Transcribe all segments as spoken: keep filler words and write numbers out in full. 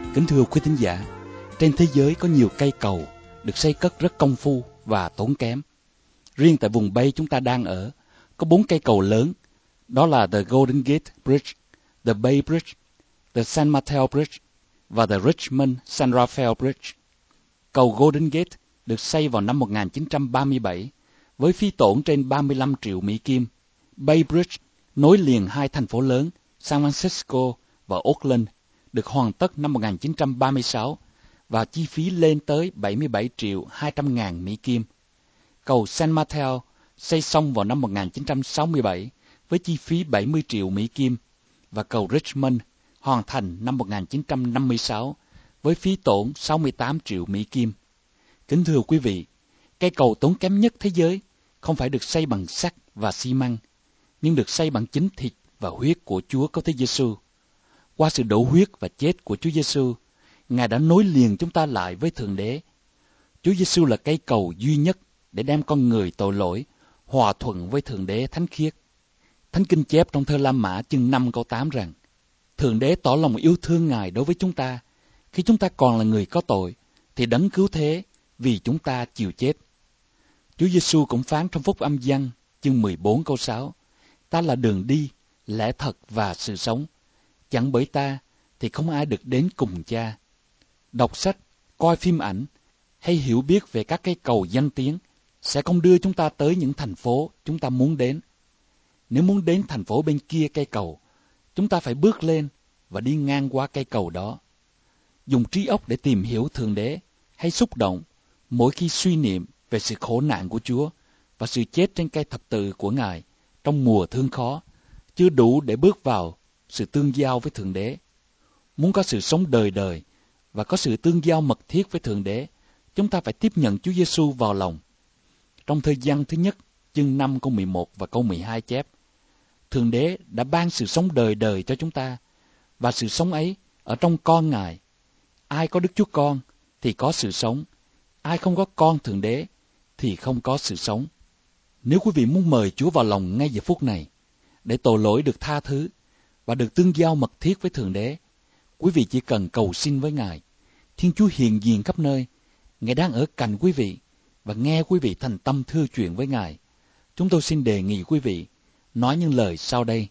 Kính thưa quý thính giả, trên thế giới có nhiều cây cầu được xây cất rất công phu và tốn kém. Riêng tại vùng Bay chúng ta đang ở, có bốn cây cầu lớn, đó là The Golden Gate Bridge, The Bay Bridge, The San Mateo Bridge và The Richmond San Rafael Bridge. Cầu Golden Gate được xây vào năm một nghìn chín trăm ba mươi bảy với phí tổn trên ba mươi lăm triệu Mỹ Kim. Bay Bridge nối liền hai thành phố lớn San Francisco và Oakland, được hoàn tất năm một nghìn chín trăm ba mươi sáu và chi phí lên tới bảy mươi bảy triệu hai trăm ngàn Mỹ Kim. Cầu San Mateo xây xong vào năm một nghìn chín trăm sáu mươi bảy với chi phí bảy mươi triệu Mỹ Kim và cầu Richmond hoàn thành năm một nghìn chín trăm năm mươi sáu với phí tổn sáu mươi tám triệu Mỹ Kim. Kính thưa quý vị, cây cầu tốn kém nhất thế giới không phải được xây bằng sắt và xi măng, nhưng được xây bằng chính thịt và huyết của Chúa Cứu Thế Giêsu. Qua sự đổ huyết và chết của Chúa Giêsu, Ngài đã nối liền chúng ta lại với Thượng Đế. Chúa Giêsu là cây cầu duy nhất để đem con người tội lỗi hòa thuận với Thượng Đế thánh khiết. Thánh Kinh chép trong thơ La Mã chương năm câu tám rằng: Thượng Đế tỏ lòng yêu thương Ngài đối với chúng ta, khi chúng ta còn là người có tội, thì đấng cứu thế vì chúng ta chịu chết. Chúa Giêsu cũng phán trong Phúc Âm Giăng chương mười bốn câu sáu: Ta là đường đi, lẽ thật và sự sống. Chẳng bởi ta thì không ai được đến cùng Cha. Đọc sách, coi phim ảnh hay hiểu biết về các cây cầu danh tiếng sẽ không đưa chúng ta tới những thành phố chúng ta muốn đến. Nếu muốn đến thành phố bên kia cây cầu, chúng ta phải bước lên và đi ngang qua cây cầu đó. Dùng trí óc để tìm hiểu Thượng Đế hay xúc động mỗi khi suy niệm về sự khổ nạn của Chúa và sự chết trên cây thập tự của Ngài trong mùa thương khó chưa đủ để bước vào sự tương giao với Thượng Đế. Muốn có sự sống đời đời và có sự tương giao mật thiết với Thượng Đế, chúng ta phải tiếp nhận Chúa Giêsu vào lòng. Trong thời gian thứ nhất, chương năm câu mười một và câu mười hai chép: Thượng Đế đã ban sự sống đời đời cho chúng ta, và sự sống ấy ở trong con Ngài. Ai có Đức Chúa Con thì có sự sống, ai không có con Thượng Đế thì không có sự sống. Nếu quý vị muốn mời Chúa vào lòng ngay giờ phút này, để tội lỗi được tha thứ và được tương giao mật thiết với Thượng Đế, quý vị chỉ cần cầu xin với Ngài. Thiên Chúa hiện diện khắp nơi, Ngài đang ở cạnh quý vị và nghe quý vị thành tâm thưa chuyện với Ngài. Chúng tôi xin đề nghị quý vị nói những lời sau đây: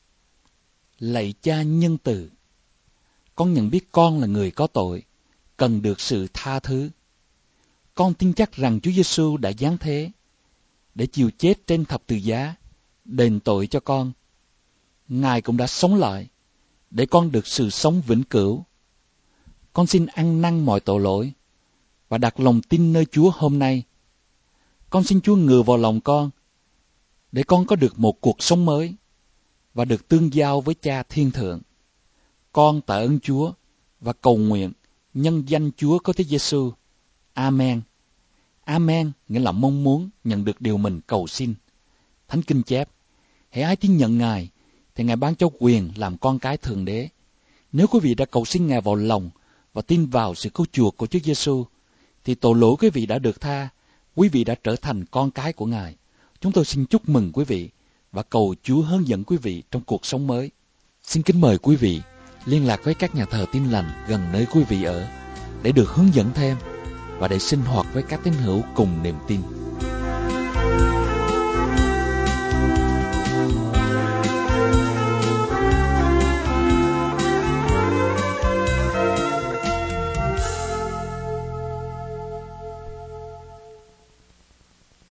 Lạy Cha nhân từ, con nhận biết con là người có tội, cần được sự tha thứ. Con tin chắc rằng Chúa Giêsu đã giáng thế để chịu chết trên thập tự giá, đền tội cho con. Ngài cũng đã sống lại để con được sự sống vĩnh cửu. Con xin ăn năn mọi tội lỗi và đặt lòng tin nơi Chúa hôm nay. Con xin Chúa ngự vào lòng con để con có được một cuộc sống mới và được tương giao với Cha Thiên Thượng. Con tạ ơn Chúa và cầu nguyện nhân danh Chúa Cứu Thế Giêsu. Amen. Amen nghĩa là mong muốn nhận được điều mình cầu xin. Thánh Kinh chép: hễ ai tin nhận Ngài thì Ngài ban cho quyền làm con cái Thượng Đế. Nếu quý vị đã cầu xin Ngài vào lòng và tin vào sự cứu chuộc của Chúa Giêsu, thì tội lỗi quý vị đã được tha, quý vị đã trở thành con cái của Ngài. Chúng tôi xin chúc mừng quý vị và cầu Chúa hướng dẫn quý vị trong cuộc sống mới. Xin kính mời quý vị liên lạc với các nhà thờ Tin Lành gần nơi quý vị ở để được hướng dẫn thêm và để sinh hoạt với các tín hữu cùng niềm tin.